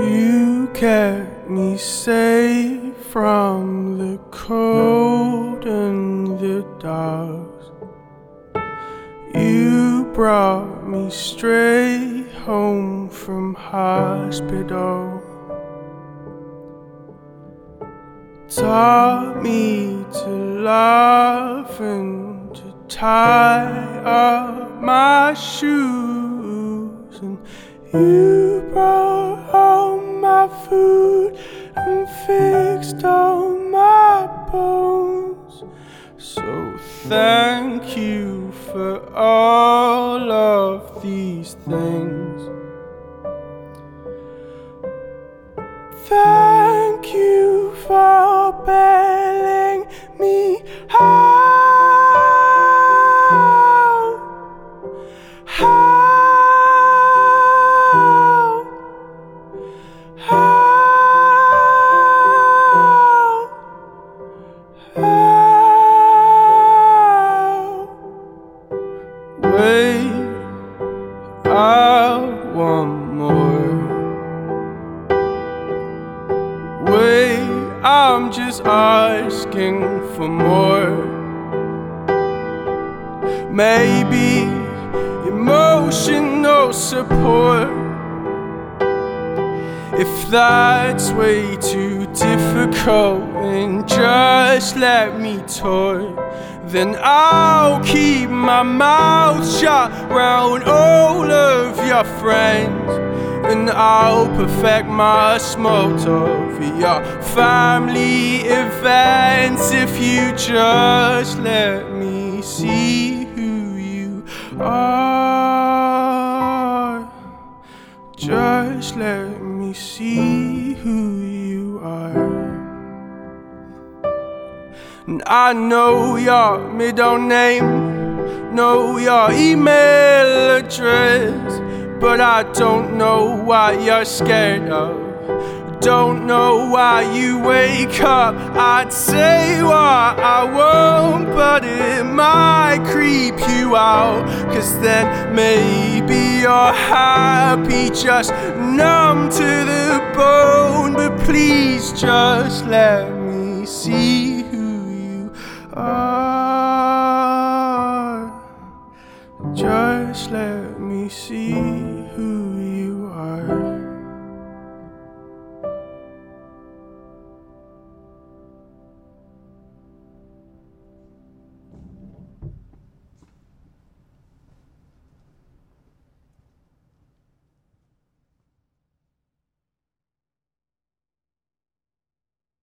You kept me safe from the cold and the dark. You brought me straight home from hospital. Taught me to love and to tie up my shoes. And you brought home my food and fixed all my bones. So thank you for all of these things. Thank you for bailing me out. Wait, I want more. Wait, I'm just asking for more. Maybe emotional support. If that's way too difficult, then just let me talk. Then I'll keep my mouth shut round all of your friends, and I'll perfect my small talk for your family events. If you just let me see who you are, just let me see who you are. And I know your middle name, know your email address, but I don't know what you're scared of. Don't know why you wake up. I'd say what I want, but it might creep you out. 'Cause then maybe you're happy, just numb to the bone. But please just let me see who you are. Just let me see who you are.